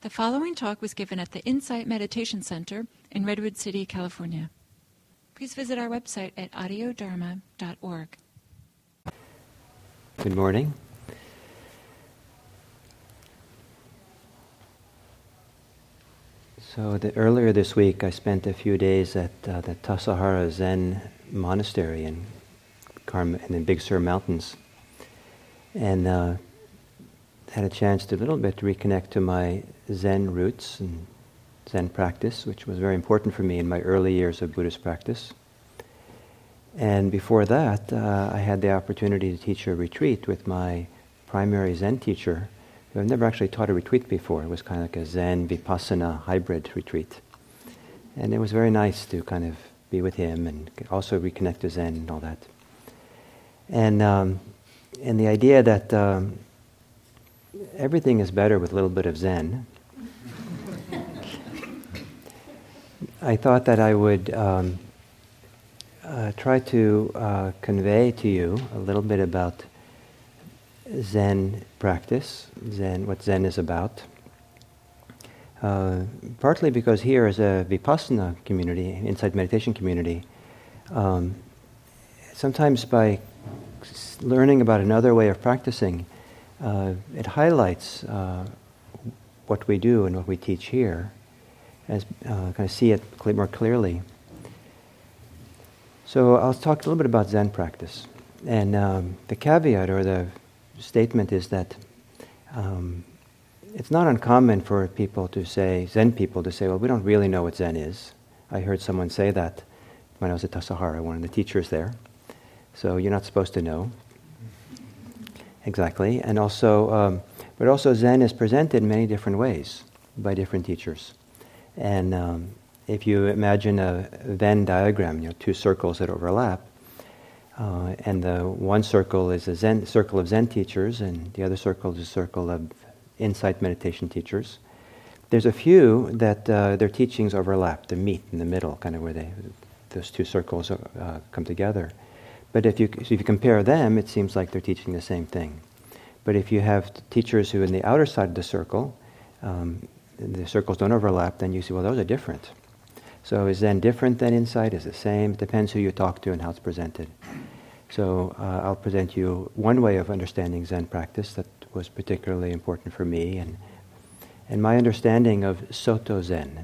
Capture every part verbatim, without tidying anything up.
The following talk was given at the Insight Meditation Center in Redwood City, California. Please visit our website at audio dharma dot org. Good morning. So the, earlier this week I spent a few days at uh, the Tassajara Zen Monastery in, Karm- in the Big Sur Mountains, and uh, had a chance to a little bit reconnect to my Zen roots and Zen practice, which was very important for me in my early years of Buddhist practice. And before that, uh, I had the opportunity to teach a retreat with my primary Zen teacher, who I've never actually taught a retreat before. It was kind of like a Zen Vipassana hybrid retreat. And it was very nice to kind of be with him and also reconnect to Zen and all that. And, um, and the idea that um, everything is better with a little bit of Zen, I thought that I would um, uh, try to uh, convey to you a little bit about Zen practice, Zen, what Zen is about. Uh, partly because here as a Vipassana community, Insight Meditation community, um, sometimes by learning about another way of practicing, uh, it highlights uh, what we do and what we teach here, as uh, kind of see it cl- more clearly. So I'll talk a little bit about Zen practice. And um, the caveat or the statement is that um, it's not uncommon for people to say, Zen people to say, well, we don't really know what Zen is. I heard someone say that when I was at Tassajara, one of the teachers there. So you're not supposed to know. Exactly. And also, um, but also Zen is presented in many different ways by different teachers. And um, if you imagine a Venn diagram, you know, two circles that overlap, uh, and the one circle is a Zen circle of Zen teachers, and the other circle is a circle of Insight meditation teachers. There's a few that uh, their teachings overlap, they meet in the middle, kind of where they those two circles uh, come together. But if you if you compare them, it seems like they're teaching the same thing. But if you have teachers who are in the outer side of the circle, um, the circles don't overlap, then you see, well, those are different. So is Zen different than Insight? Is it the same? It depends who you talk to and how it's presented. So uh, I'll present you one way of understanding Zen practice that was particularly important for me, and and my understanding of Soto Zen.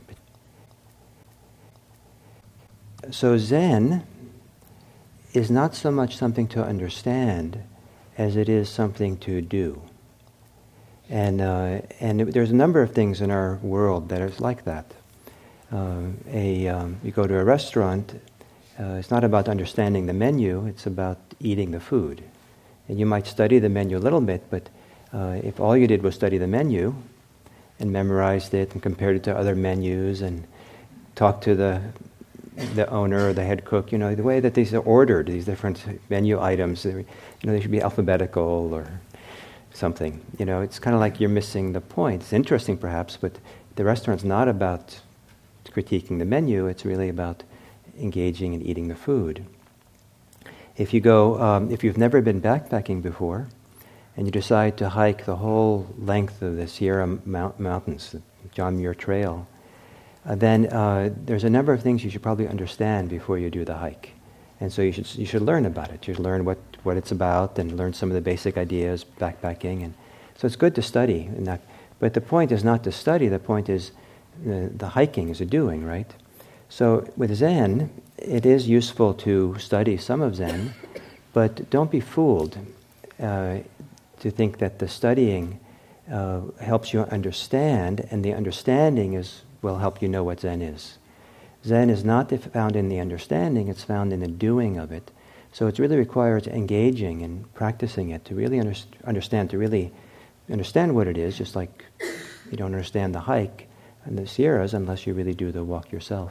So Zen is not so much something to understand as it is something to do. And uh, and there's a number of things in our world that are like that. Uh, a um, you go to a restaurant, uh, it's not about understanding the menu, it's about eating the food. And you might study the menu a little bit, but uh, if all you did was study the menu and memorized it and compared it to other menus and talked to the the owner or the head cook, you know, the way that these are ordered, these different menu items, you know, they should be alphabetical or something. You know, it's kind of like you're missing the point. It's interesting perhaps, but the restaurant's not about critiquing the menu, it's really about engaging and eating the food. If you go, um, if you've never been backpacking before, and you decide to hike the whole length of the Sierra Mount- Mountains, the John Muir Trail, uh, then uh, there's a number of things you should probably understand before you do the hike. And so you should you should learn about it. You should learn what, what it's about and learn some of the basic ideas, backpacking. And so it's good to study. And that, but the point is not to study, the point is the, the hiking is a doing, right? So with Zen, it is useful to study some of Zen, but don't be fooled uh, to think that the studying uh, helps you understand, and the understanding is will help you know what Zen is. Zen is not found in the understanding, it's found in the doing of it. So it really requires engaging and practicing it to really under- understand, to really understand what it is, just like you don't understand the hike in the Sierras unless you really do the walk yourself.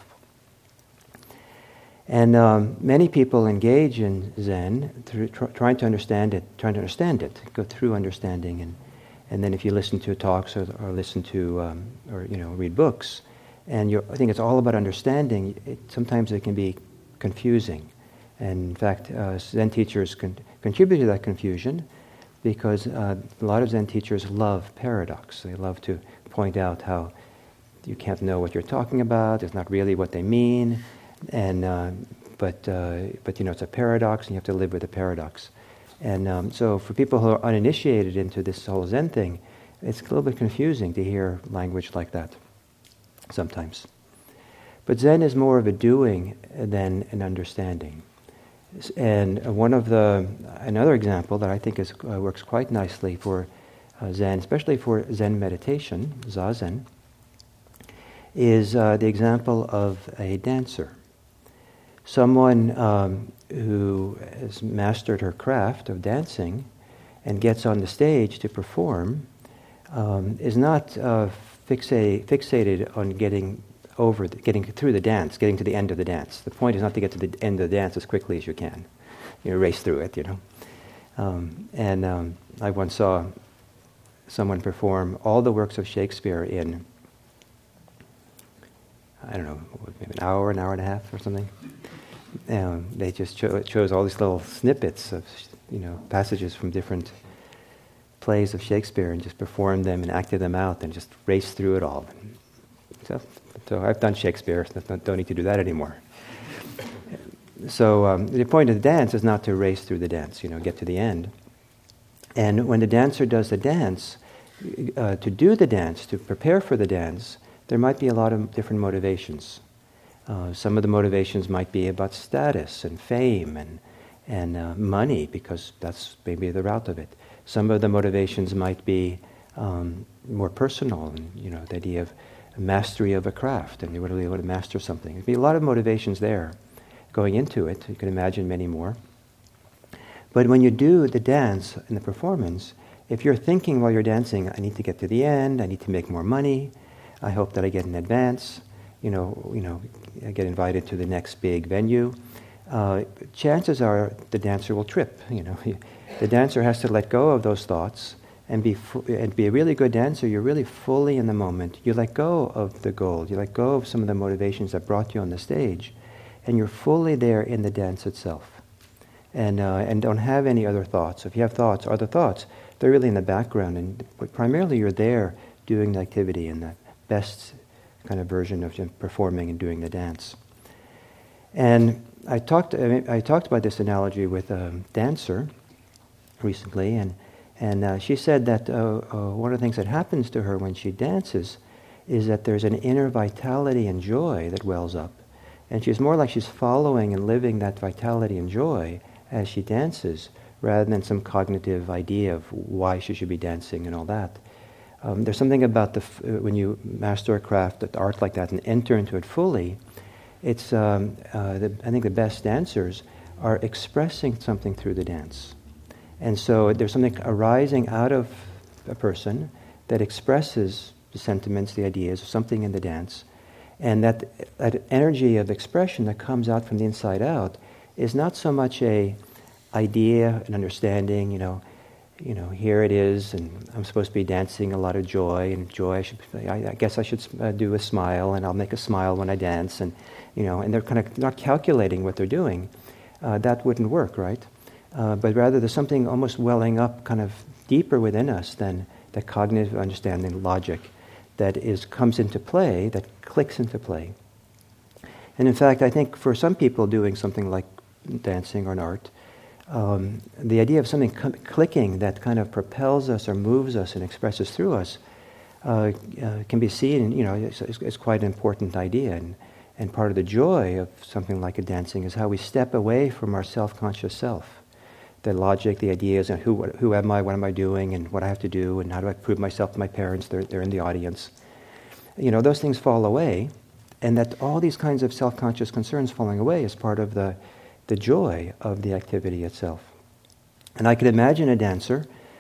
And um, many people engage in Zen through tr- trying to understand it, trying to understand it, go through understanding, and and then if you listen to talks or, or listen to um, or you know read books, and you're, I think it's all about understanding. It, sometimes it can be confusing, and in fact, uh, Zen teachers con- contribute to that confusion because uh, a lot of Zen teachers love paradox. They love to point out how you can't know what you're talking about, it's not really what they mean, and uh, but uh, but you know it's a paradox, and you have to live with the paradox. And um, so for people who are uninitiated into this whole Zen thing, it's a little bit confusing to hear language like that sometimes. But Zen is more of a doing than an understanding. And one of the, another example that I think is, uh, works quite nicely for uh, Zen, especially for Zen meditation, Zazen, is uh, the example of a dancer. Someone um, who has mastered her craft of dancing and gets on the stage to perform um, is not uh, fixa- fixated on getting over, the, getting through the dance, getting to the end of the dance. The point is not to get to the end of the dance as quickly as you can. You know, race through it, you know. Um, and um, I once saw someone perform all the works of Shakespeare in, I don't know, maybe an hour, an hour and a half or something. Um, they just cho- chose all these little snippets of, you know, passages from different plays of Shakespeare and just performed them and acted them out and just raced through it all. So, so I've done Shakespeare, so don't need to do that anymore. So um, the point of the dance is not to race through the dance, you know, get to the end. And when the dancer does the dance, uh, to do the dance, to prepare for the dance, there might be a lot of different motivations. Uh, some of the motivations might be about status and fame and and uh, money, because that's maybe the route of it. Some of the motivations might be um, more personal, and you know, the idea of mastery of a craft, and you really want to master something. There'd be a lot of motivations there going into it. You can imagine many more. But when you do the dance and the performance, if you're thinking while you're dancing, I need to get to the end, I need to make more money, I hope that I get an advance, you know, you know, I get invited to the next big venue, uh, chances are the dancer will trip. You know, the dancer has to let go of those thoughts and be fu- and be a really good dancer. You're really fully in the moment. You let go of the goal. You let go of some of the motivations that brought you on the stage, and you're fully there in the dance itself, and uh, and don't have any other thoughts. If you have thoughts, other thoughts, they're really in the background, and but primarily you're there doing the activity in the best kind of version of performing and doing the dance. And I talked I, mean, I talked about this analogy with a dancer recently, and and uh, she said that uh, uh, one of the things that happens to her when she dances is that there's an inner vitality and joy that wells up, and she's more like she's following and living that vitality and joy as she dances, rather than some cognitive idea of why she should be dancing and all that. Um, there's something about the f- uh, when you master a craft, an art like that, and enter into it fully. It's um, uh, the, I think the best dancers are expressing something through the dance, and so there's something arising out of a person that expresses the sentiments, the ideas, something in the dance, and that that energy of expression that comes out from the inside out is not so much a idea, an understanding, you know. You know, here it is, and I'm supposed to be dancing a lot of joy, and joy, I, should, I, I guess I should uh, do a smile, and I'll make a smile when I dance, and, you know, and they're kind of not calculating what they're doing. Uh, that wouldn't work, right? Uh, but rather there's something almost welling up kind of deeper within us than the cognitive understanding, logic, that is comes into play, that clicks into play. And in fact, I think for some people doing something like dancing or an art, Um, the idea of something c- clicking that kind of propels us or moves us and expresses through us uh, uh, can be seen, you know, it's, it's quite an important idea. And, and part of the joy of something like a dancing is how we step away from our self-conscious self. The logic, the ideas, and who who am I, what am I doing, and what I have to do, and how do I prove myself to my parents, they're, they're in the audience. You know, those things fall away, and that all these kinds of self-conscious concerns falling away is part of the the joy of the activity itself. And I could imagine a dancer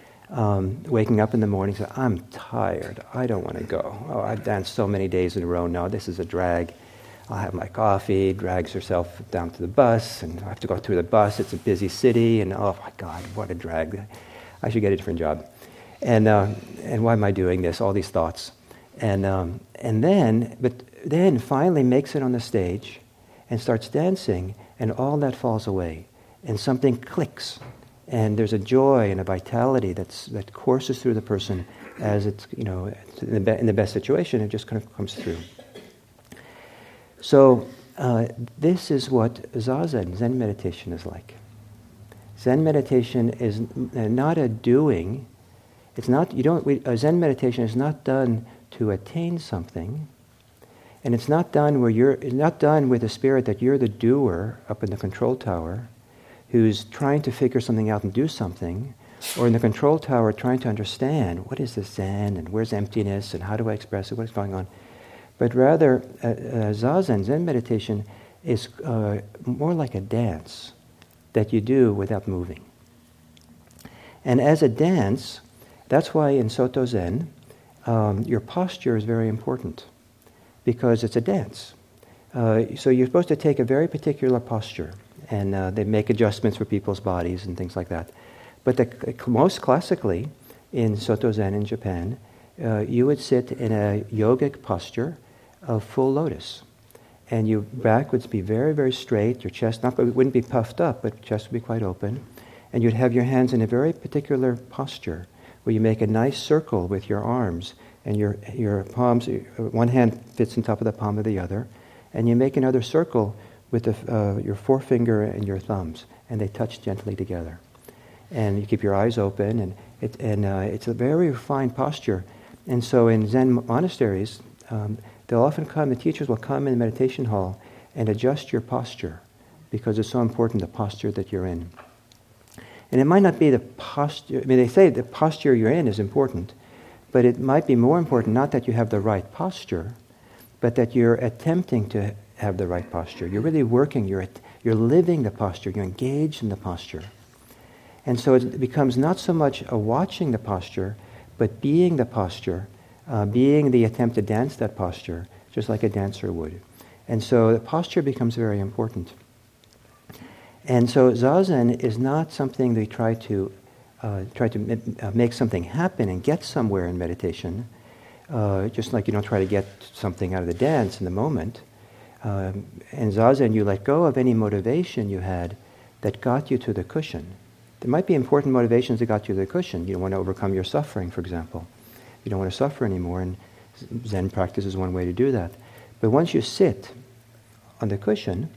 um, waking up in the morning and saying, I'm tired, I don't want to go. Oh, I've danced so many days in a row now, this is a drag. I'll have my coffee, drags herself down to the bus, and I have to go through the bus, it's a busy city, and oh my God, what a drag. I should get a different job. And uh, and why am I doing this? All these thoughts. And um, and then, but then finally makes it on the stage and starts dancing, and all that falls away, and something clicks, And there's a joy and a vitality that's that courses through the person as it's, you know, in the, be- in the best situation, it just kind of comes through. So uh, this is what Zazen, Zen meditation is like. Zen meditation is n- not a doing. It's not, you don't, we, uh, Zen meditation is not done to attain something. And it's not done where you're, it's not done with the spirit that you're the doer up in the control tower, who's trying to figure something out and do something, or in the control tower trying to understand what is this Zen and where's emptiness and how do I express it, what's going on. But rather, uh, uh, Zazen, Zen meditation, is uh, more like a dance that you do without moving. And as a dance, that's why in Soto Zen, um, your posture is very important, because it's a dance. Uh, so you're supposed to take a very particular posture, and uh, they make adjustments for people's bodies and things like that. But the, most classically, in Soto Zen in Japan, uh, you would sit in a yogic posture of full lotus. And your back would be very, very straight, your chest not, it wouldn't be puffed up, but your chest would be quite open. And you'd have your hands in a very particular posture, where you make a nice circle with your arms, and your your palms, one hand fits on top of the palm of the other, and you make another circle with the, uh, your forefinger and your thumbs, and they touch gently together. And you keep your eyes open, and it, and uh, it's a very refined posture. And so in Zen monasteries, um, they'll often come, the teachers will come in the meditation hall and adjust your posture, because it's so important, the posture that you're in. And it might not be the posture, I mean, they say the posture you're in is important, but it might be more important not that you have the right posture, but that you're attempting to have the right posture. You're really working, you're, you're living the posture, you're engaged in the posture. And so it becomes not so much a watching the posture, but being the posture, uh, being the attempt to dance that posture, just like a dancer would. And so the posture becomes very important. And so Zazen is not something they try to uh, try to m- uh, make something happen and get somewhere in meditation, uh, just like you don't try to get something out of the dance in the moment. Um, in Zazen, you let go of any motivation you had that got you to the cushion. There might be important motivations that got you to the cushion. You don't want to overcome your suffering, for example. You don't want to suffer anymore, and Zen practice is one way to do that. But once you sit on the cushion,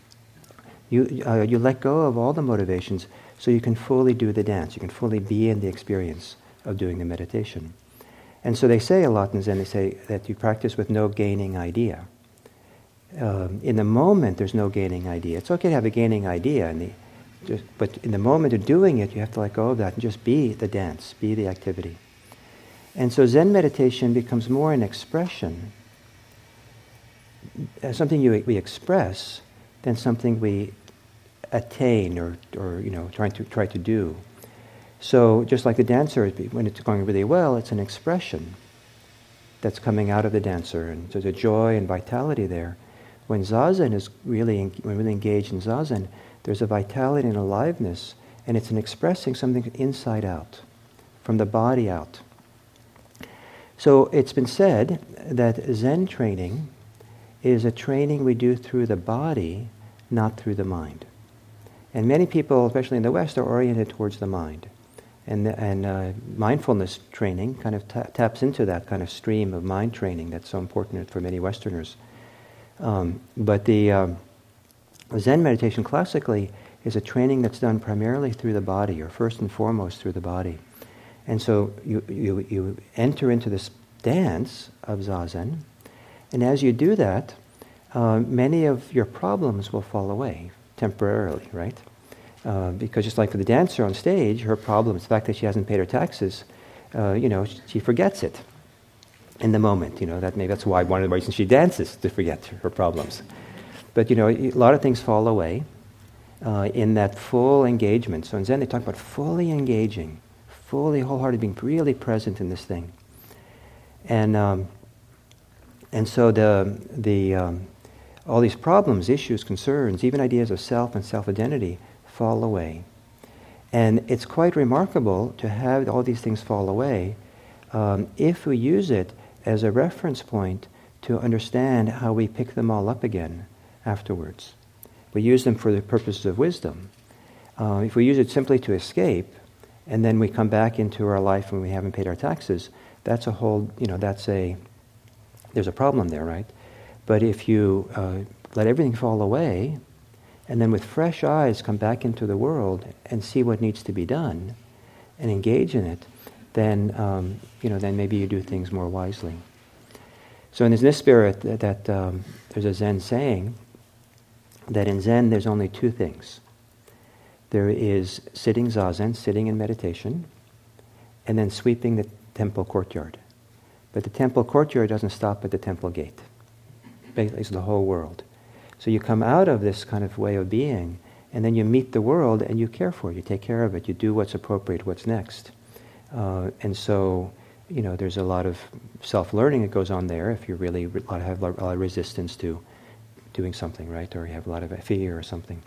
you uh, you let go of all the motivations so you can fully do the dance. You can fully be in the experience of doing the meditation. And so they say a lot in Zen, they say that you practice with no gaining idea. Um, in the moment, there's no gaining idea. It's okay to have a gaining idea, in the, just, but in the moment of doing it, you have to let go of that and just be the dance, be the activity. And so Zen meditation becomes more an expression, uh, something you, we express, than something we attain or, or you know, trying to try to do. So just like the dancer, when it's going really well, it's an expression that's coming out of the dancer, and there's a joy and vitality there. When Zazen is really, when really engaged in Zazen, there's a vitality and aliveness, and it's an expressing something inside out, from the body out. So it's been said that Zen training is a training we do through the body, not through the mind. And many people, especially in the West, are oriented towards the mind. And, and uh, mindfulness training kind of ta- taps into that kind of stream of mind training that's so important for many Westerners. Um, but the um, Zen meditation classically is a training that's done primarily through the body, or first and foremost through the body. And so you, you, you enter into this dance of Zazen, and as you do that, uh, many of your problems will fall away temporarily, right? Uh, because just like for the dancer on stage, her problems, the fact that she hasn't paid her taxes, uh, you know, she, she forgets it in the moment. You know, that maybe that's why one of the reasons she dances, to forget her problems. But you know, a lot of things fall away uh, in that full engagement. So in Zen, they talk about fully engaging, fully wholeheartedly being really present in this thing. And um, and so the the um, all these problems, issues, concerns, even ideas of self and self-identity fall away. And it's quite remarkable to have all these things fall away um, if we use it as a reference point to understand how we pick them all up again afterwards. We use them for the purposes of wisdom. Uh, if we use it simply to escape, and then we come back into our life when we haven't paid our taxes, that's a whole, you know, that's a, there's a problem there, right? But if you uh, let everything fall away, and then with fresh eyes come back into the world and see what needs to be done, and engage in it, then, um, you know, then maybe you do things more wisely. So in this spirit, that, that um, there's a Zen saying that in Zen there's only two things. There is sitting zazen, sitting in meditation, and then sweeping the temple courtyard. But the temple courtyard doesn't stop at the temple gate. Basically, it's the whole world. So you come out of this kind of way of being, and then you meet the world and you care for it, you take care of it, you do what's appropriate, what's next. Uh, and so, you know, there's a lot of self-learning that goes on there if you really re- have a lot of resistance to doing something, right? Or you have a lot of fear or something.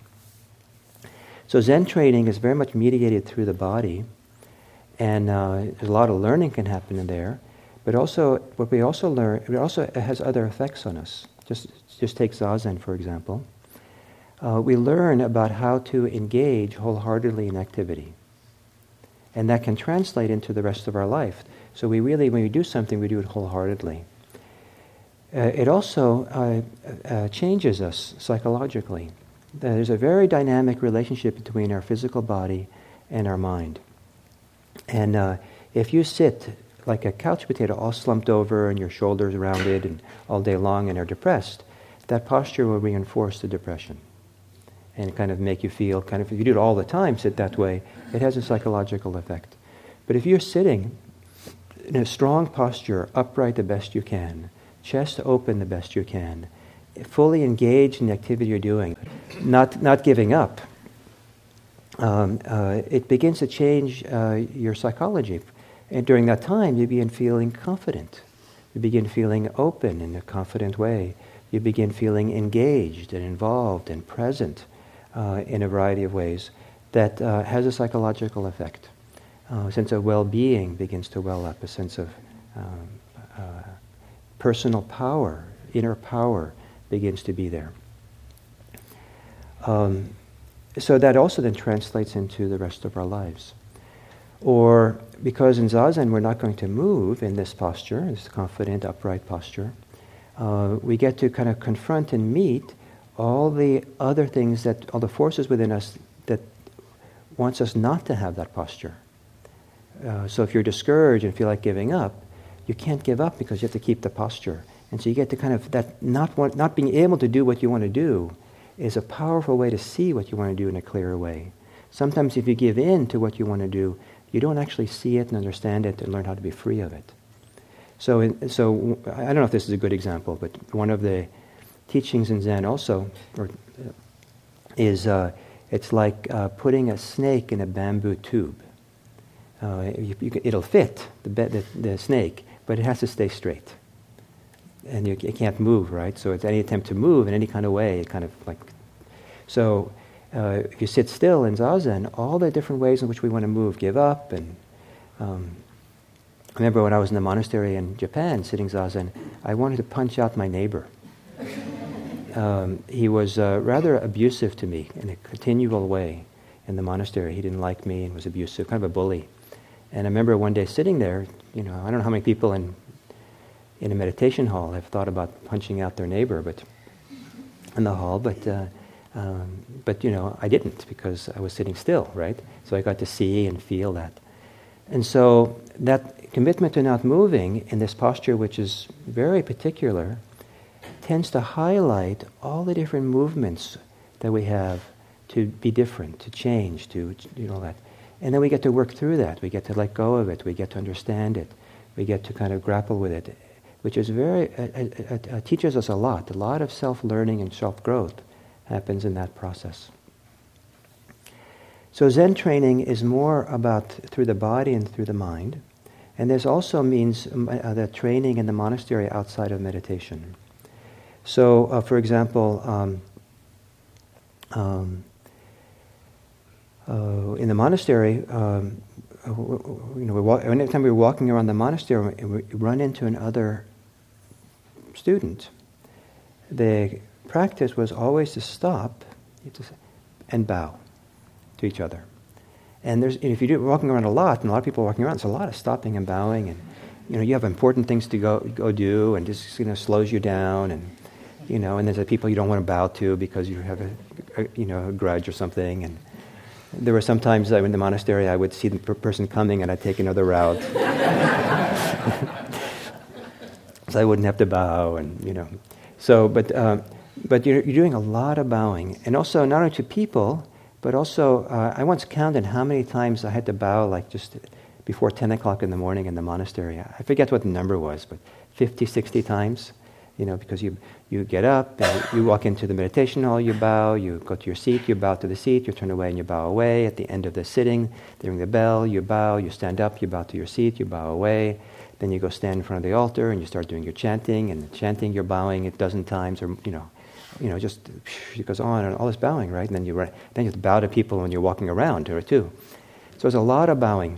So Zen training is very much mediated through the body, and uh, a lot of learning can happen in there. But also, what we also learn, it also has other effects on us. Just, just take Zazen, for example. Uh, we learn about how to engage wholeheartedly in activity. And that can translate into the rest of our life. So we really, when we do something, we do it wholeheartedly. Uh, it also uh, uh, changes us psychologically. There's a very dynamic relationship between our physical body and our mind. And uh, if you sit like a couch potato all slumped over and your shoulders rounded and all day long and are depressed, that posture will reinforce the depression and kind of make you feel kind of, if you do it all the time, sit that way, it has a psychological effect. But if you're sitting in a strong posture, upright the best you can, chest open the best you can, fully engaged in the activity you're doing, not not giving up, um, uh, it begins to change uh, your psychology. And during that time, you begin feeling confident. You begin feeling open in a confident way. You begin feeling engaged and involved and present uh, in a variety of ways that uh, has a psychological effect. Uh, a sense of well-being begins to well up, a sense of um, uh, personal power, inner power begins to be there. Um, so that also then translates into the rest of our lives. Or because in Zazen we're not going to move in this posture, this confident, upright posture, uh, we get to kind of confront and meet all the other things that, all the forces within us that wants us not to have that posture. Uh, so if you're discouraged and feel like giving up, you can't give up because you have to keep the posture. And so you get to kind of, that not want, not being able to do what you want to do is a powerful way to see what you want to do in a clearer way. Sometimes if you give in to what you want to do, you don't actually see it and understand it and learn how to be free of it. So, in, so I don't know if this is a good example, but one of the teachings in Zen also or, uh, is uh, it's like uh, putting a snake in a bamboo tube. Uh, you, you can, it'll fit the, the, the snake, but it has to stay straight. And you, it can't move, right? So it's any attempt to move in any kind of way, it kind of like... So uh, if you sit still in Zazen, all the different ways in which we want to move, give up, and... Um, I remember when I was in the monastery in Japan, sitting Zazen, I wanted to punch out my neighbor. Um, he was uh, rather abusive to me in a continual way in the monastery. He didn't like me and was abusive, kind of a bully. And I remember one day sitting there, you know, I don't know how many people in in a meditation hall have thought about punching out their neighbor, but in the hall, but uh, um, but you know, I didn't because I was sitting still, right? So I got to see and feel that. And so that commitment to not moving in this posture, which is very particular, tends to highlight all the different movements that we have to be different, to change, to, you know, that. And then we get to work through that. We get to let go of it. We get to understand it. We get to kind of grapple with it, which is very, uh, uh, uh, teaches us a lot. A lot of self-learning and self-growth happens in that process. So Zen training is more about through the body and through the mind. And there's also means um, uh, the training in the monastery outside of meditation. So, uh, for example, um, um, uh, in the monastery, um, uh, you know, we walk, anytime we were walking around the monastery, we run into another student. The practice was always to stop and bow. to each other. And there's, if you're walking around a lot, and a lot of people are walking around, there's a lot of stopping and bowing, and you know you have important things to go go do, and just you know slows you down, and you know, and there's the people you don't want to bow to because you have a, a you know a grudge or something. And there were some times in the monastery I would see the per- person coming, and I'd take another route, so I wouldn't have to bow, and you know, so but uh, but you're, you're doing a lot of bowing, and also not only to people. But also, uh, I once counted how many times I had to bow, like just before ten o'clock in the morning in the monastery. I forget what the number was, but fifty, sixty times, you know, because you, you get up, and you walk into the meditation hall, you bow, you go to your seat, you bow to the seat, you turn away and you bow away. At the end of the sitting, they ring the bell, you bow, you stand up, you bow to your seat, you bow away. Then you go stand in front of the altar and you start doing your chanting, and chanting, you're bowing a dozen times, or, you know, You know, just it goes on and all this bowing, right? And then you then you have to bow to people when you're walking around, or too. So there's a lot of bowing.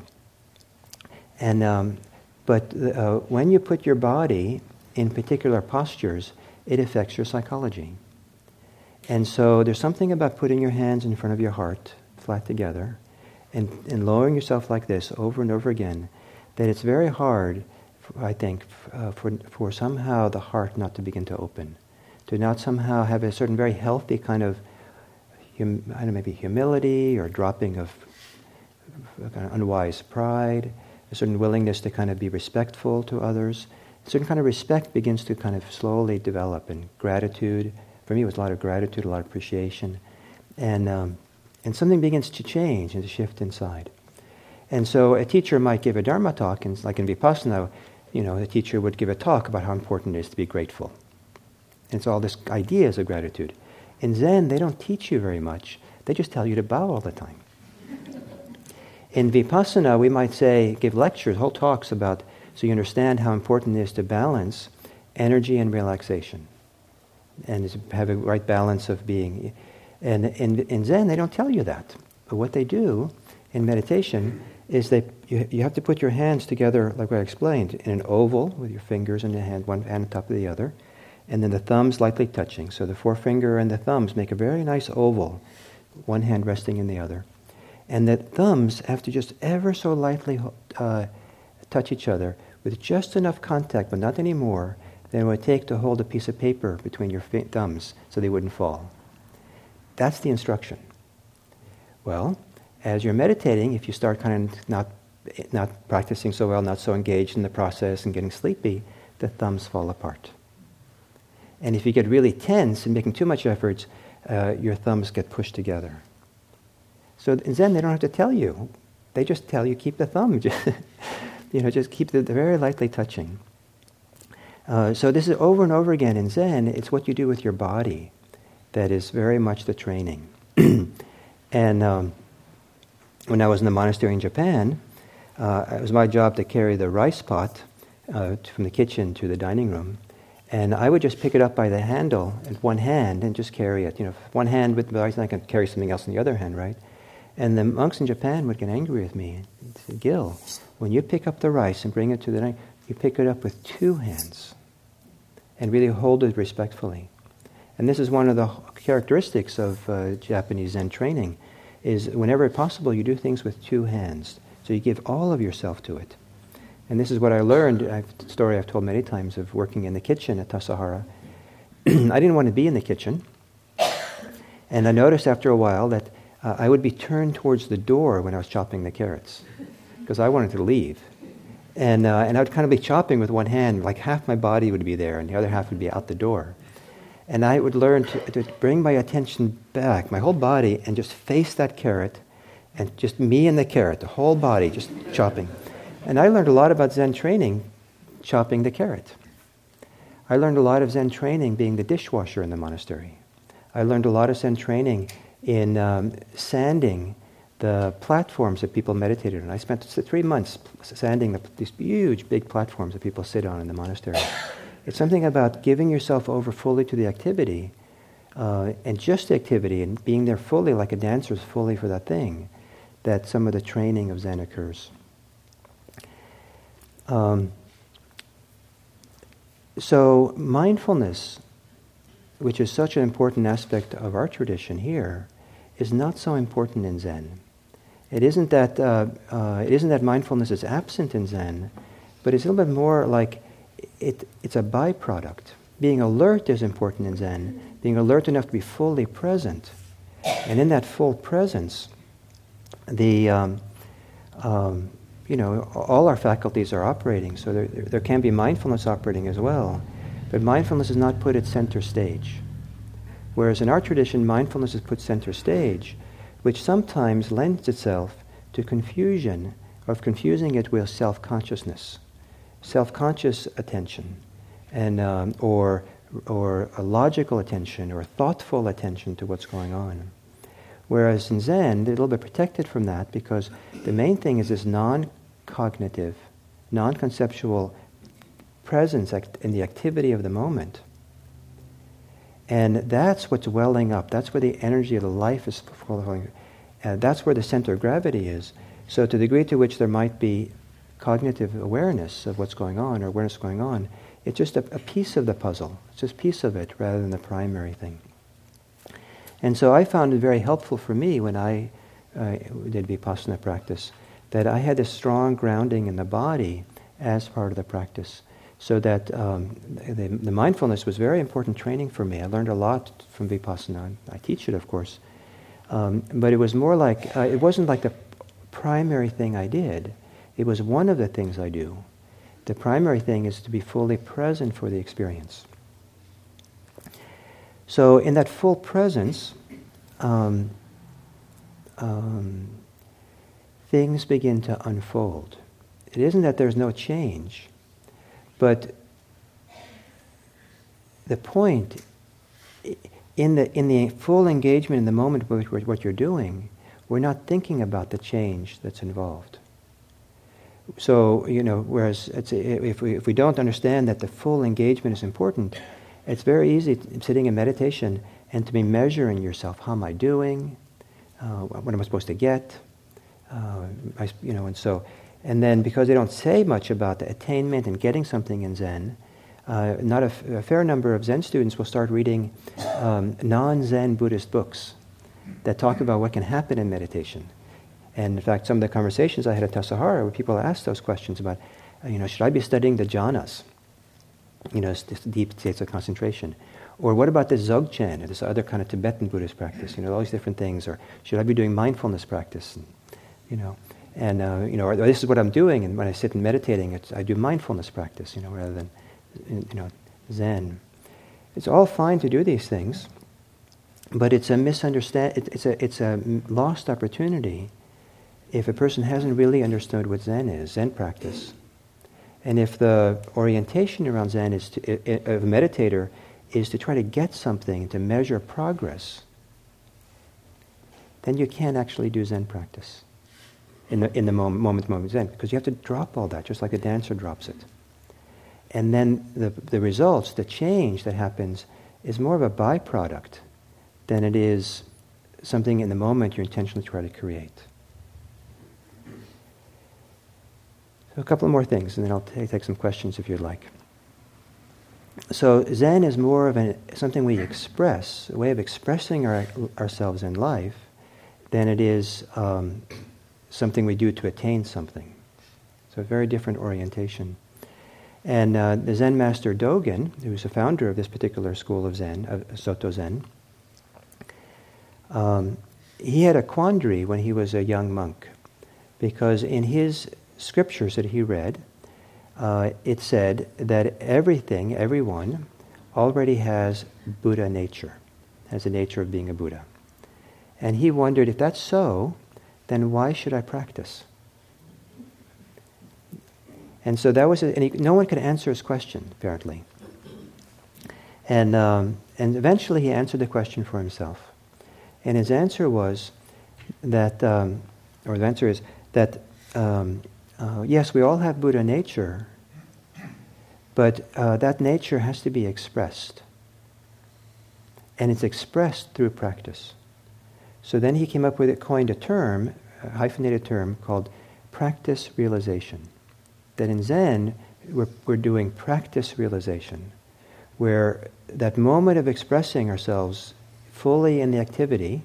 And um, but uh, when you put your body in particular postures, it affects your psychology. And so there's something about putting your hands in front of your heart, flat together, and and lowering yourself like this over and over again, that it's very hard, I think, uh, for for somehow the heart not to begin to open. To not somehow have a certain very healthy kind of, hum, I don't know, maybe humility or dropping of, of kind of unwise pride, a certain willingness to kind of be respectful to others. A certain kind of respect begins to kind of slowly develop, and gratitude. For me, it was a lot of gratitude, a lot of appreciation, and um, and something begins to change and to shift inside. And so a teacher might give a Dharma talk, and like in Vipassana, you know, the teacher would give a talk about how important it is to be grateful. And it's all this ideas of gratitude. In Zen, they don't teach you very much. They just tell you to bow all the time. In Vipassana, we might say, give lectures, whole talks about, so you understand how important it is to balance energy and relaxation. And to have a right balance of being. And in, in Zen, they don't tell you that. But what they do in meditation is they you, you have to put your hands together, like I explained, in an oval with your fingers in the hand, one hand on top of the other. And then the thumbs lightly touching. So the forefinger and the thumbs make a very nice oval, one hand resting in the other. And the thumbs have to just ever so lightly uh, touch each other with just enough contact, but not any more, than it would take to hold a piece of paper between your f- thumbs so they wouldn't fall. That's the instruction. Well, as you're meditating, if you start kind of not, not practicing so well, not so engaged in the process and getting sleepy, the thumbs fall apart. And if you get really tense and making too much effort, uh, your thumbs get pushed together. So in Zen, they don't have to tell you. They just tell you, keep the thumb. you know, just keep the, the very lightly touching. Uh, so this is over and over again in Zen. It's what you do with your body that is very much the training. And um, when I was in the monastery in Japan, uh, it was my job to carry the rice pot uh, from the kitchen to the dining room. And I would just pick it up by the handle in one hand and just carry it. You know, one hand with the rice, and I can carry something else in the other hand, right? And the monks in Japan would get angry with me and say, Gil, when you pick up the rice and bring it to the dining, you pick it up with two hands and really hold it respectfully. And this is one of the characteristics of uh, Japanese Zen training, is whenever possible you do things with two hands. So you give all of yourself to it. And this is what I learned, a story I've told many times, of working in the kitchen at Tassajara. I didn't want to be in the kitchen. And I noticed after a while that uh, I would be turned towards the door when I was chopping the carrots, because I wanted to leave. And uh, and I would kind of be chopping with one hand, like half my body would be there and the other half would be out the door. And I would learn to, to bring my attention back, my whole body, and just face that carrot, and just me and the carrot, the whole body, just chopping. And I learned a lot about Zen training chopping the carrot. I learned a lot of Zen training being the dishwasher in the monastery. I learned a lot of Zen training in um, sanding the platforms that people meditated on. I spent three months sanding the, these huge, big platforms that people sit on in the monastery. It's something about giving yourself over fully to the activity, uh, and just the activity, and being there fully like a dancer is fully for that thing, that some of the training of Zen occurs. Um, so mindfulness, which is such an important aspect of our tradition here, is not so important in Zen. It isn't that uh, uh, it isn't that mindfulness is absent in Zen, but it's a little bit more like it, it's a byproduct. Being alert is important in Zen. Being alert enough to be fully present, and in that full presence, the um, um, you know all our faculties are operating. So there, there can be mindfulness operating as well, but mindfulness is not put at center stage. Whereas in our tradition, mindfulness is put center stage, which sometimes lends itself to confusion, of confusing it with self-consciousness, self-conscious attention, and um, or or a logical attention or thoughtful attention to what's going on. Whereas in Zen, they're a little bit protected from that because the main thing is this non-cognitive, non-conceptual presence act- in the activity of the moment. And that's what's welling up. That's where the energy of the life is flowing. Uh, that's where the center of gravity is. So to the degree to which there might be cognitive awareness of what's going on or awareness going on, it's just a, a piece of the puzzle. It's just a piece of it rather than the primary thing. And so I found it very helpful for me when I uh, did Vipassana practice that I had this strong grounding in the body as part of the practice. So that um, the, the mindfulness was very important training for me. I learned a lot from Vipassana. I teach it, of course. Um, but it was more like, uh, it wasn't like the primary thing I did. It was one of the things I do. The primary thing is to be fully present for the experience. So in that full presence, um, um, things begin to unfold. It isn't that there's no change. But the point, in the in the full engagement in the moment with what you're doing, we're not thinking about the change that's involved. So, you know, whereas it's, if we if we don't understand that the full engagement is important, it's very easy to, sitting in meditation and to be measuring yourself. How am I doing? Uh, what am I supposed to get? Uh, I, you know, and so. And then because they don't say much about the attainment and getting something in Zen, uh, not a, f- a fair number of Zen students will start reading um, non-Zen Buddhist books that talk about what can happen in meditation. And in fact, some of the conversations I had at Tassajara where people asked those questions about, uh, you know, should I be studying the jhanas? You know, this deep states of concentration. Or what about this Dzogchen, or this other kind of Tibetan Buddhist practice? You know, all these different things. Or should I be doing mindfulness practice? And, you know. And, uh, you know, or this is what I'm doing, and when I sit and meditating, it's, I do mindfulness practice, you know, rather than, you know, Zen. It's all fine to do these things, but it's a misunderstand. It, it's a it's a lost opportunity if a person hasn't really understood what Zen is, Zen practice, and if the orientation around Zen is to, of a meditator is to try to get something to measure progress, then you can't actually do Zen practice. In the in the moment, moment, moment Zen, because you have to drop all that, just like a dancer drops it. And then the the results, the change that happens, is more of a byproduct than it is something in the moment you're intentionally trying to create. So a couple of more things, and then I'll t- take some questions if you'd like. So Zen is more of an, something we express, a way of expressing our, ourselves in life, than it is Um, something we do to attain something. So a very different orientation. And uh, the Zen master Dogen, who's the founder of this particular school of Zen, of Soto Zen, um, he had a quandary when he was a young monk, because in his scriptures that he read, uh, it said that everything, everyone, already has Buddha nature, has the nature of being a Buddha. And he wondered, if that's so, then why should I practice? And so that was, a, and he, no one could answer his question, apparently. And um, and eventually he answered the question for himself. And his answer was that, um, or the answer is that, um, uh, yes, we all have Buddha nature, but uh, that nature has to be expressed. And it's expressed through practice. So then he came up with it, coined a term, a hyphenated term called practice realization. That in Zen, we're, we're doing practice realization, where that moment of expressing ourselves fully in the activity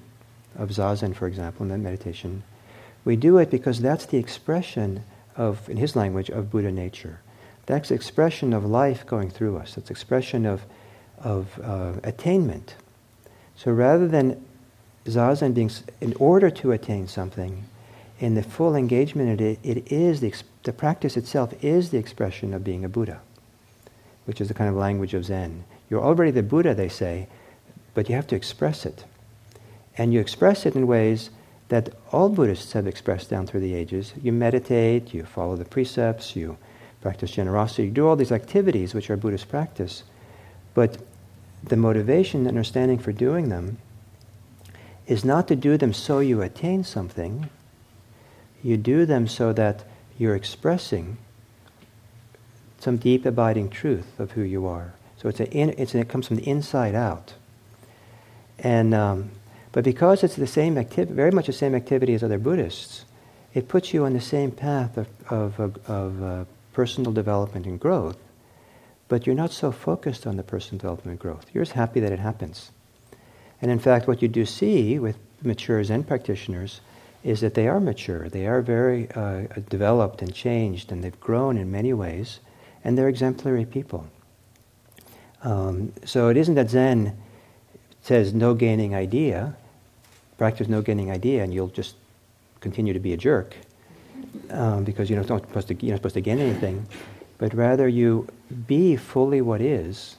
of Zazen, for example, in that meditation, we do it because that's the expression of, in his language, of Buddha nature. That's the expression of life going through us. That's the expression of, of uh, attainment. So rather than Zazen being, in order to attain something, in the full engagement in it, it is the, the practice itself is the expression of being a Buddha, which is the kind of language of Zen. You're already the Buddha, they say, but you have to express it. And you express it in ways that all Buddhists have expressed down through the ages. You meditate, you follow the precepts, you practice generosity, you do all these activities which are Buddhist practice. But the motivation, understanding for doing them is not to do them so you attain something. You do them so that you're expressing some deep abiding truth of who you are. So it's a, it's a, it comes from the inside out. And um, but because it's the same activity, very much the same activity as other Buddhists, it puts you on the same path of of, of, of uh, personal development and growth. But you're not so focused on the personal development and growth. You're just happy that it happens. And in fact, what you do see with mature Zen practitioners is that they are mature. They are very uh, developed and changed, and they've grown in many ways, and they're exemplary people. Um, so it isn't that Zen says no gaining idea, practice no gaining idea, and you'll just continue to be a jerk um, because you're not supposed to, you're not supposed to gain anything, but rather you be fully what is,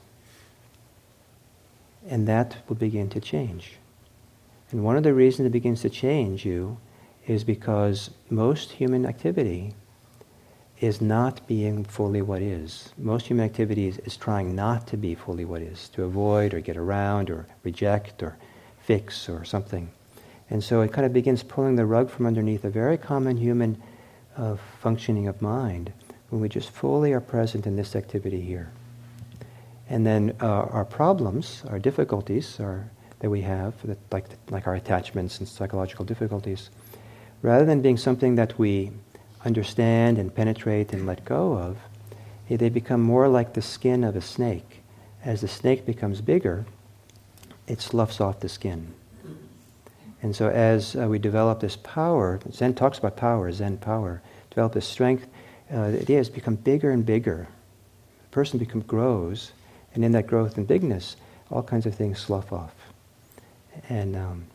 and that will begin to change. And one of the reasons it begins to change you is because most human activity is not being fully what is. Most human activity is, is trying not to be fully what is, to avoid or get around or reject or fix or something. And so it kind of begins pulling the rug from underneath a very common human uh, functioning of mind when we just fully are present in this activity here. And then uh, our problems, our difficulties our, that we have, that, like, like our attachments and psychological difficulties, rather than being something that we understand and penetrate and let go of, they become more like the skin of a snake. As the snake becomes bigger, it sloughs off the skin. And so as uh, we develop this power, Zen talks about power, Zen power, develop this strength, uh, the idea is become bigger and bigger. The person becomes grows, and in that growth and bigness, all kinds of things slough off. And um,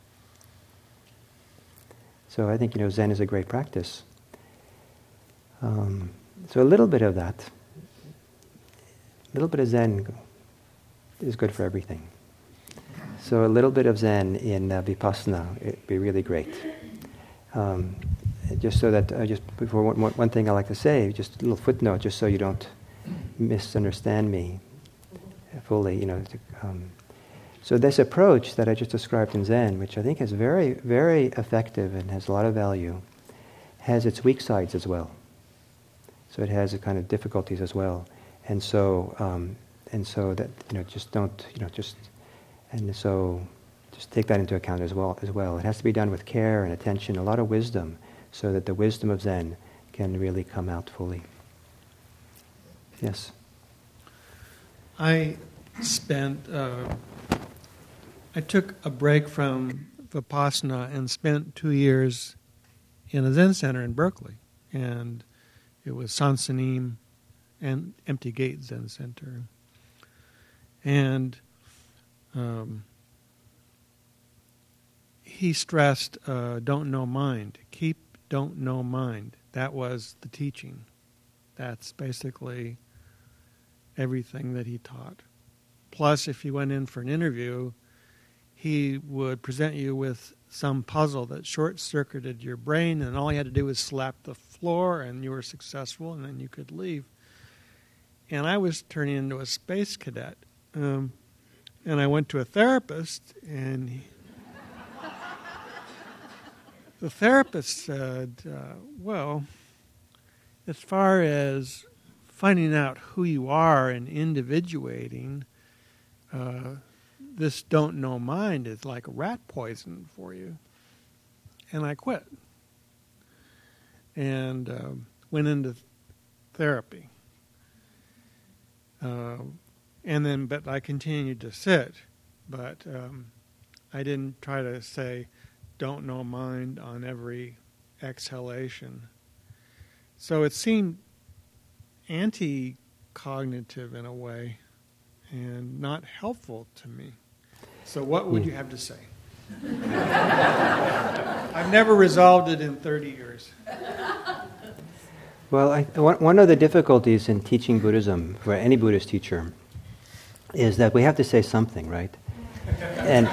so I think, you know, Zen is a great practice. Um, so a little bit of that, a little bit of Zen is good for everything. So a little bit of Zen in uh, Vipassana, it'd be really great. Um, just so that, uh, just before one, one thing I like to say, just a little footnote, just so you don't misunderstand me fully, you know. To, um, so this approach that I just described in Zen, which I think is very, very effective and has a lot of value, has its weak sides as well. So it has a kind of difficulties as well, and so um, and so that, you know, just don't, you know, just and so just take that into account as well. As well, it has to be done with care and attention, a lot of wisdom, so that the wisdom of Zen can really come out fully. Yes. I spent. Uh, I took a break from Vipassana and spent two years in a Zen center in Berkeley, and it was Sansanim and Empty Gate Zen Center. And um, he stressed, uh, don't know mind. Keep don't know mind. That was the teaching. That's basically everything that he taught. Plus, if you went in for an interview, he would present you with some puzzle that short-circuited your brain, and all you had to do was slap the floor, and you were successful, and then you could leave. And I was turning into a space cadet. Um, and I went to a therapist, and he, the therapist said, uh, well, as far as finding out who you are and individuating, uh, this don't know mind is like rat poison for you. And I quit. And uh, went into therapy. Uh, and then, but I continued to sit. But um, I didn't try to say, don't know mind on every exhalation. So it seemed anti-cognitive in a way and not helpful to me. So what would you have to say? I've never resolved it in thirty years. Well, I, one, one of the difficulties in teaching Buddhism for any Buddhist teacher is that we have to say something, right? And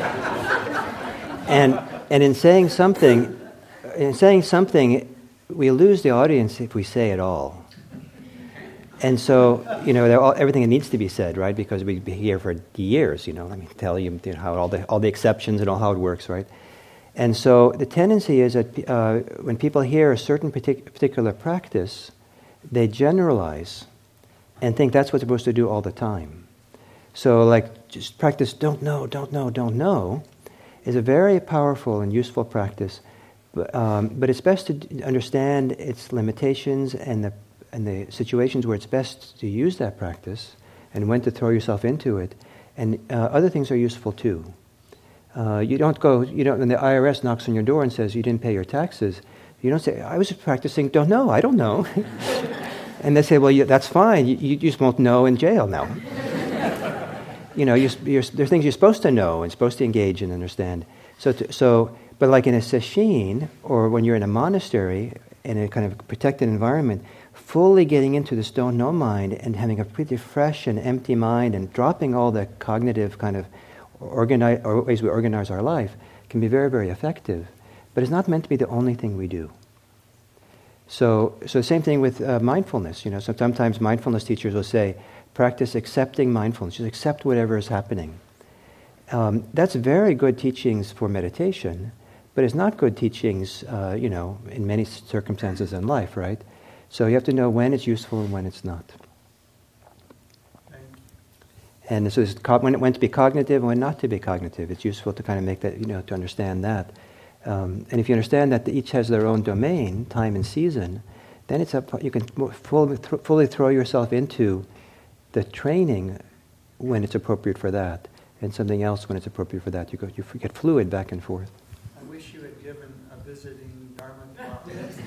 and and in saying something, in saying something, we lose the audience if we say it all. And so, you know, all, everything that needs to be said, right? Because we'd be here for years, you know. Let me tell you, you know, how all the all the exceptions and all how it works, right? And so the tendency is that uh, when people hear a certain partic- particular practice, they generalize and think that's what they're supposed to do all the time. So, like, just practice don't know, don't know, don't know is a very powerful and useful practice. But, um, but it's best to d- understand its limitations and the and the situations where it's best to use that practice and when to throw yourself into it. And uh, other things are useful too. Uh, you don't go, you don't, when the I R S knocks on your door and says you didn't pay your taxes, you don't say, I was just practicing, don't know, I don't know. And they say, well, yeah, that's fine, you, you just won't know in jail now. You know, you're, you're, there are things you're supposed to know and supposed to engage and understand. So, to, so, but like in a sesshin, or when you're in a monastery, in a kind of protected environment, fully getting into this don't know mind and having a pretty fresh and empty mind and dropping all the cognitive kind of organize, or ways we organize our life can be very, very effective. But it's not meant to be the only thing we do. So, so same thing with uh, mindfulness. You know, so sometimes mindfulness teachers will say, practice accepting mindfulness. Just accept whatever is happening. Um, that's very good teachings for meditation, but it's not good teachings, uh, you know, in many circumstances in life, right? So you have to know when it's useful and when it's not. And so it's co- when, when to be cognitive and when not to be cognitive. It's useful to kind of make that, you know, to understand that. Um, and if you understand that each has their own domain, time and season, then it's up, you can fully, th- fully throw yourself into the training when it's appropriate for that, and something else when it's appropriate for that. You go, you get fluid back and forth. I wish you had given a visiting Dharma talk.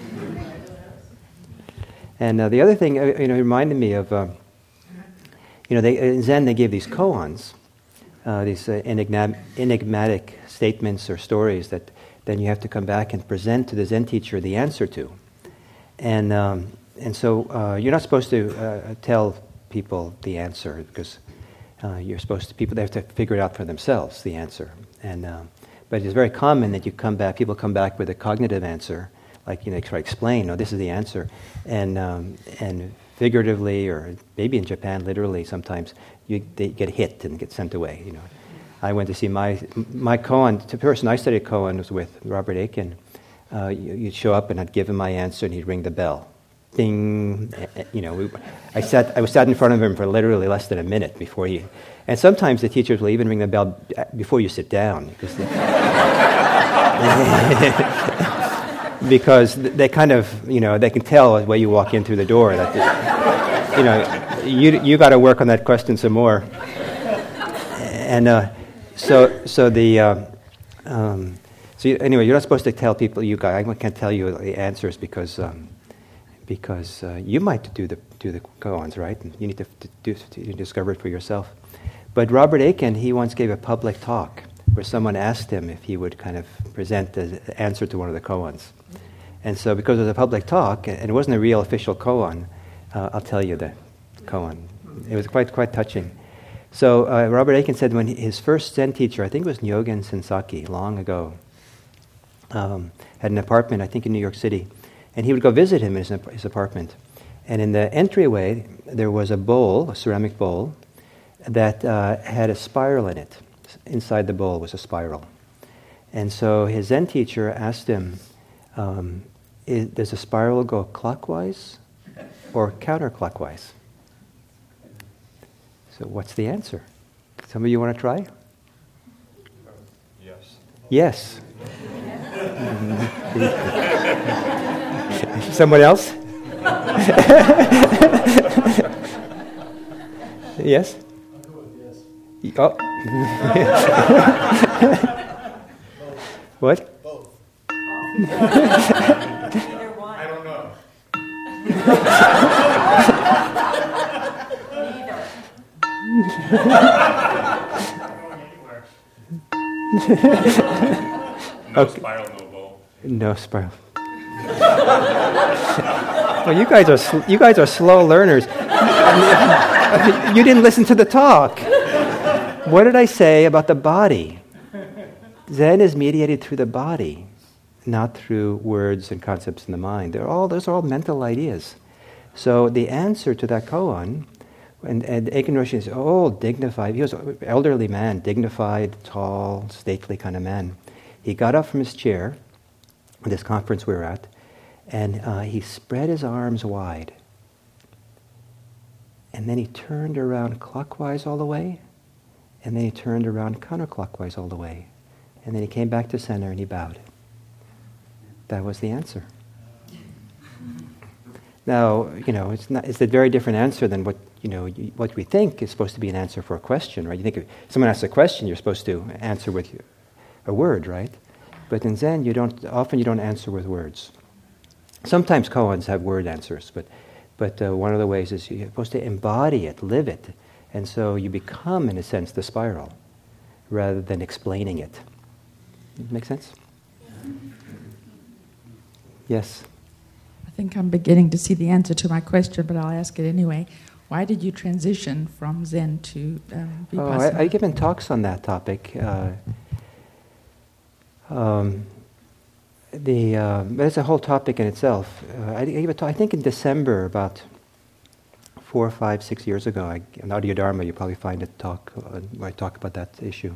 And uh, the other thing, uh, you know, it reminded me of, uh, you know, they, in Zen they give these koans, uh, these uh, enigma- enigmatic statements or stories that then you have to come back and present to the Zen teacher the answer to. And um, and so uh, you're not supposed to uh, tell people the answer because uh, you're supposed to, people they have to figure it out for themselves, the answer. And uh, but it's very common that you come back, people come back with a cognitive answer. Like, you know, try to explain, no, this is the answer. And um, and figuratively, or maybe in Japan, literally, sometimes you they get hit and get sent away, you know. I went to see my my koan, the person I studied koan was with, Robert Aiken. Uh, you, you'd show up and I'd give him my answer and he'd ring the bell. Ding! You know, we, I sat I was sat in front of him for literally less than a minute before he... And sometimes the teachers will even ring the bell before you sit down. Because they, because they kind of, you know, they can tell the way you walk in through the door that, you know, you you got to work on that question some more. And uh, so so the uh, um, so you, anyway, you're not supposed to tell people you got. I can't tell you the answers because um, because uh, you might do the do the koans, right? And you need to, to, do, to discover it for yourself. But Robert Aiken, he once gave a public talk where someone asked him if he would kind of present the answer to one of the koans. And so because it was a public talk, and it wasn't a real official koan, uh, I'll tell you the koan. It was quite quite touching. So uh, Robert Aiken said when he, his first Zen teacher, I think it was Nyogen Sensaki, long ago, um, had an apartment, I think in New York City, and he would go visit him in his, his apartment. And in the entryway, there was a bowl, a ceramic bowl, that uh, had a spiral in it. Inside the bowl was a spiral. And so his Zen teacher asked him, um, is, does the spiral go clockwise or counterclockwise? So what's the answer? Some of you want to try? Yes. Yes. Someone else? Yes? Oh. What? Both. Either one. I don't know. No Okay. spiral, no bowl. No spiral. Well, you guys are sl- you guys are slow learners. You didn't listen to the talk. What did I say about the body? Zen is mediated through the body, not through words and concepts in the mind. They're all those are all mental ideas. So the answer to that koan, and, and Eiken Roshi is old, dignified. He was an elderly man, dignified, tall, stately kind of man. He got up from his chair at this conference we were at, and uh, he spread his arms wide. And then he turned around clockwise all the way, and then he turned around counterclockwise all the way. And then he came back to center and he bowed. That was the answer. Now, you know, it's not, it's a very different answer than what, you know, you, what we think is supposed to be an answer for a question, right? You think if someone asks a question, you're supposed to answer with a word, right? But in Zen, you don't, often you don't answer with words. Sometimes koans have word answers, but, but uh, one of the ways is you're supposed to embody it, live it. And so you become, in a sense, the spiral, rather than explaining it. Make sense? Yes? I think I'm beginning to see the answer to my question, but I'll ask it anyway. Why did you transition from Zen to um, Oh, Vipassana? I, I've given talks on that topic. Uh, um, the uh, but it's a whole topic in itself. Uh, I, gave a talk, I think in December, about four, five, six years ago, I, in Audio Dharma, you probably find a talk uh, where I talk about that issue.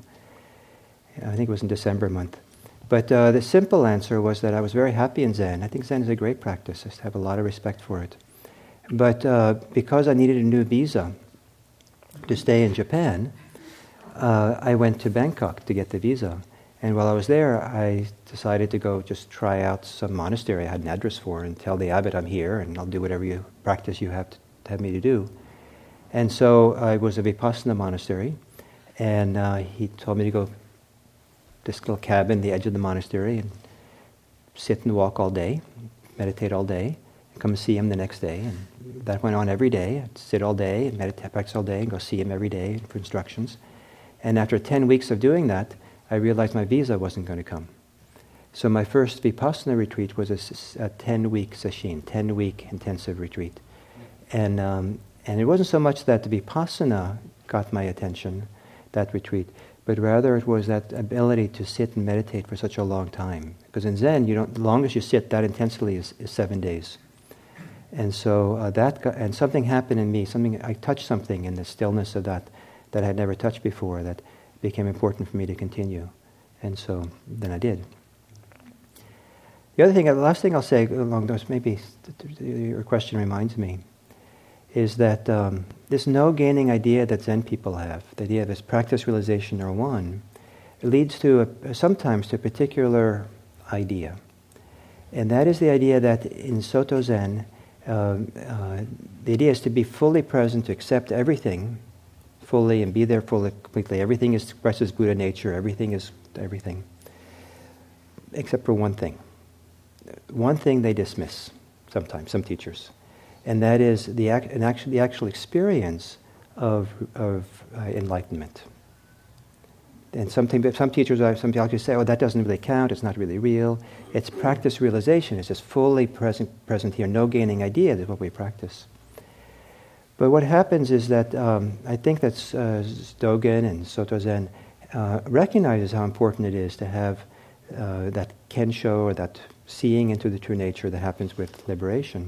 I think it was in December month. But uh, the simple answer was that I was very happy in Zen. I think Zen is a great practice. I have a lot of respect for it. But uh, because I needed a new visa to stay in Japan, uh, I went to Bangkok to get the visa. And while I was there, I decided to go just try out some monastery I had an address for and tell the abbot I'm here and I'll do whatever you practice you have to have me to do. And so I was a Vipassana monastery, and uh, he told me to go this little cabin, the edge of the monastery, and sit and walk all day, meditate all day, and come and see him the next day. And that went on every day. I'd sit all day and meditate, practice all day, and go see him every day for instructions. And after ten weeks of doing that, I realized my visa wasn't going to come. So my first Vipassana retreat was a, a ten-week sesshin, ten-week intensive retreat. And um, and it wasn't so much that the Vipassana got my attention, that retreat, but rather it was that ability to sit and meditate for such a long time. Because in Zen, you don't, the longest you sit that intensely is, is seven days. And so uh, that got, and something happened in me. Something I touched something in the stillness of that that I had never touched before. That became important for me to continue. And so then I did. The other thing, the last thing I'll say along those, maybe your question reminds me, is that um, this no-gaining idea that Zen people have, the idea of this practice, realization, or one, leads to a, sometimes to a particular idea. And that is the idea that in Soto Zen, uh, uh, the idea is to be fully present, to accept everything fully and be there fully, completely. Everything expresses Buddha nature, everything is everything, except for one thing. One thing they dismiss sometimes, some teachers. And that is the, act, an actual, the actual experience of, of uh, enlightenment. And some, some teachers, some people say, oh, that doesn't really count, it's not really real. It's practice realization, it's just fully present, present here, no gaining idea, that's what we practice. But what happens is that um, I think that uh, Dogen and Soto Zen uh, recognizes how important it is to have uh, that kensho, or that seeing into the true nature that happens with liberation.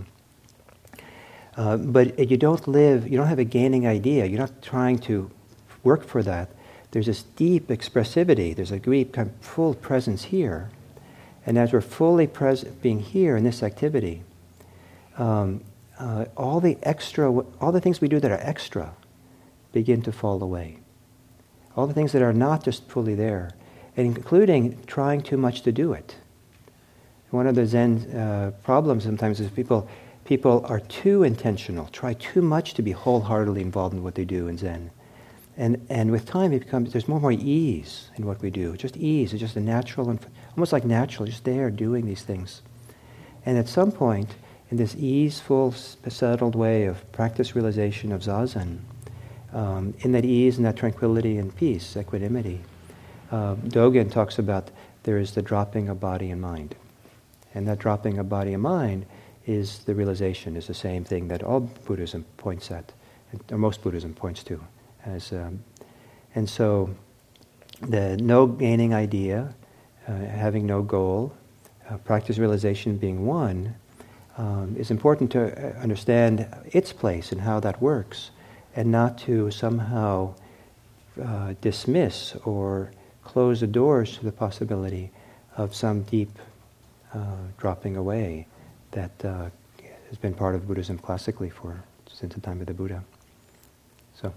Uh, but you don't live, you don't have a gaining idea, you're not trying to work for that. There's this deep expressivity, there's a deep kind of full presence here. And as we're fully present, being here in this activity, um, uh, all the extra, all the things we do that are extra begin to fall away. All the things that are not just fully there, and including trying too much to do it. One of the Zen uh, problems sometimes is people People are too intentional, try too much to be wholeheartedly involved in what they do in Zen. And and with time, it becomes there's more and more ease in what we do. Just ease. It's just a natural, and almost like natural, just there doing these things. And at some point, in this easeful, settled way of practice realization of zazen, um, in that ease and that tranquility and peace, equanimity, uh, Dogen talks about there is the dropping of body and mind. And that dropping of body and mind is the realization, is the same thing that all Buddhism points at, or most Buddhism points to. As, um, and so the no gaining idea, uh, having no goal, uh, practice realization being one, um, is important to understand its place and how that works, and not to somehow uh, dismiss or close the doors to the possibility of some deep uh, dropping away that uh, has been part of Buddhism classically for since the time of the Buddha. So.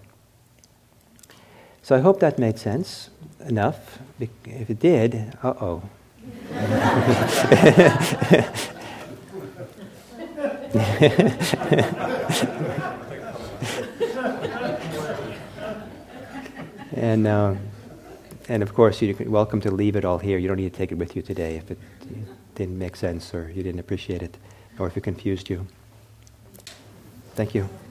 So I hope that made sense enough. If it did, uh-oh. and uh, and of course, you're welcome to leave it all here. You don't need to take it with you today if it didn't make sense or you didn't appreciate it or if it confused you. Thank you.